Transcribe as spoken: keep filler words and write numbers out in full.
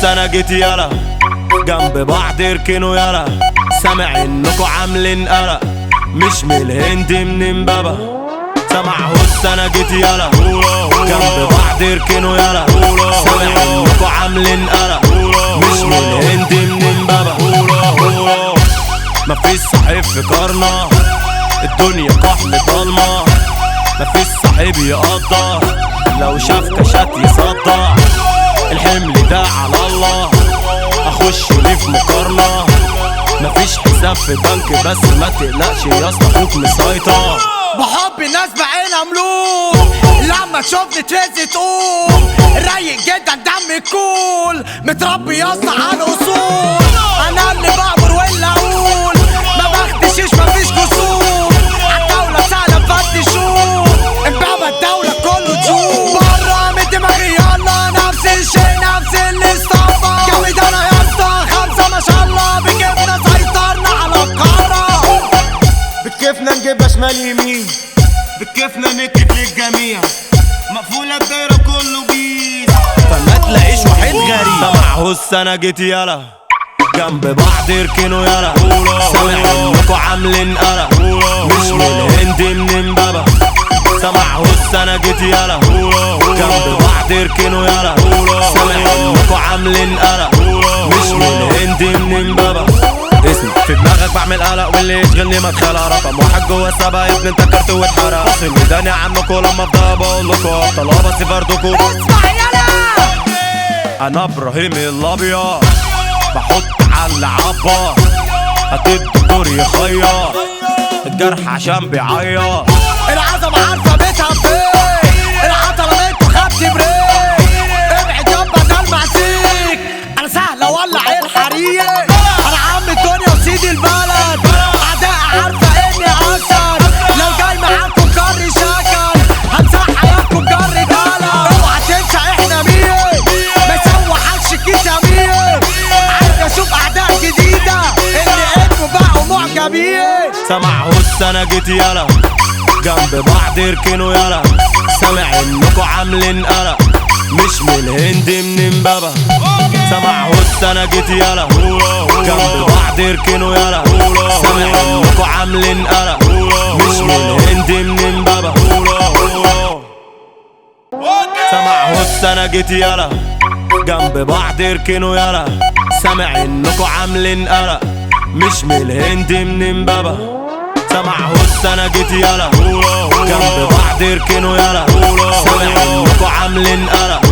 انا جيت يالا جنب بعض اركنوا يالا، سامع انكوا عاملين قلق مش من الهند من امبابة. سامع هس انا جيت يالا جنب بعض اركنوا يالا، سامع انكوا عاملين قلق مش من الهند من امبابة. مفيش صاحب في قرنا الدنيا كحل ضلمة، مفيش صاحب يقدر لو شاف كشات يصدع. الحمل ده على الله اخش ليه في مقارنة، مفيش حساب في بنك بس ما تقلقش يا اسطى اخوك مسيطر. بحب الناس بعينها ملوك، لما تشوفني ترزي تقوم رايق جدا دمي كول، متربي يا اسطى على الاصول. انا اللي بأمر واللي اقول ما بختشيش مفيش كسوف، عالدولة سهلة نفتشوه امبابة الدولة كله تشوف. برا من دماغي يلا نفس الشي نفس اللي اصطفى جامد انا يا اسطى خمسة ما شاء الله، بكيفنا سيطرنا على القارة، بكيفنا نجيبها شمال يمين، بكيفنا نكتب للجميع، مقفولة الدايرة كله بيس فما تلاقيش واحد غريب. سامع هس انا جيت يالا جنب بعض اركنوا يالا، سامع انكوا عاملين قلق مش من الهند من امبابة. سامع هس انا جيت يالا جنب بعض اركنوا يالا، سامع انكوا عاملين قلق مش من الهند من امبابة. اسمع في دماغك بعمل قلق واللي يشغلني مدخلة، رقم واحد جوا السبا يا ابني انت كرت واتحرق. اصل الميدان يا عمكوا لما افضل بقولكوا ابطال بس فردكوا. اسمع يلا انا ابراهيم الابيض بحط على العبا، هتدي دور يخير الجرح عشان بيعيط. العظمة عارفة بيتها فين، العطلة انتوا خدت بريك، ابعد يابا ده المعسيك، انا سهل اولع الحريق، انا عم الدنيا وسيدي البلد، اعداء عارفة اني اسد، لو جاي معاكم جري شكل همسح حياتكم جري دلع. اوعى تنسى احنا مين، ما يسوحكش الكيس يا مين، عايز اشوف اعداء جديدة اللي انتوا بقوا معجبين. سامع هس انا جيت يالا جنب بعض اركنوا يالا، سامع انكوا عاملين قلق مش من الهند من امبابة. سامع هس انا جيت يالا جنب بعض اركنوا يالا، سامع انكوا عاملين قلق مش من الهند من امبابة. سامع هس انا جيت يالا جنب بعض اركنوا يالا، سامع انكوا عاملين قلق مش من الهند من امبابة. سامع هس انا جيت يالا جنب بعض اركنوا يالا، سامع انكوا عاملين قلق